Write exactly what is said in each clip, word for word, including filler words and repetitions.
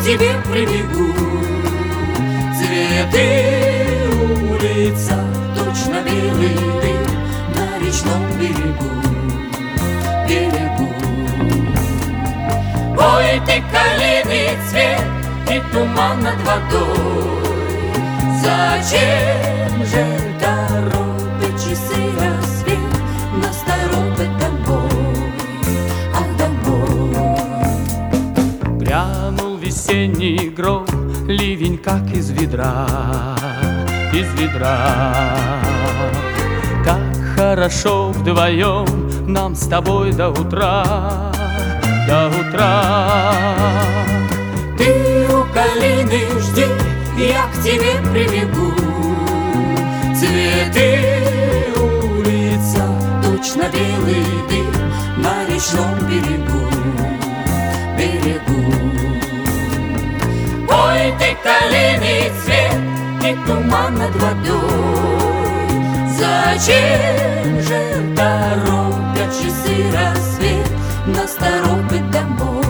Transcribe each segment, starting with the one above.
тебе прибегу. Цветы, улица, точно белый дым на речном берегу, берегу. Ой, ты калины цвет и туман над водой. Зачем же торопят часы рассвет, нас торопят домой, а домой? Грянул весенний гром, ливень как из ведра, из ведра. Как хорошо вдвоем нам с тобой до утра, до утра. Ты у калины жди, я к тебе прибегу. Цветы, улица, точно белый дым на речном берегу, берегу. Ой, ты калины цвет и туман над водой. Зачем же торопят часы рассвет, нас торопят домой?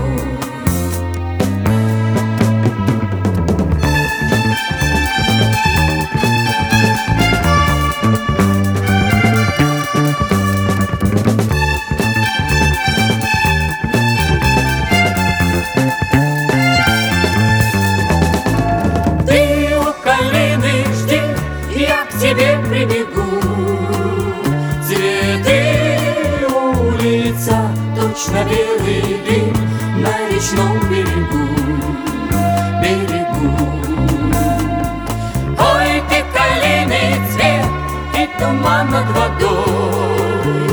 Тебе прибегу. Цветы, улица, точно белый дым на речном берегу, берегу. Ой, ты калины цвет и туман над водой.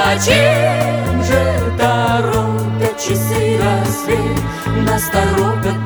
Зачем же торопят часы рассвет, нас торопят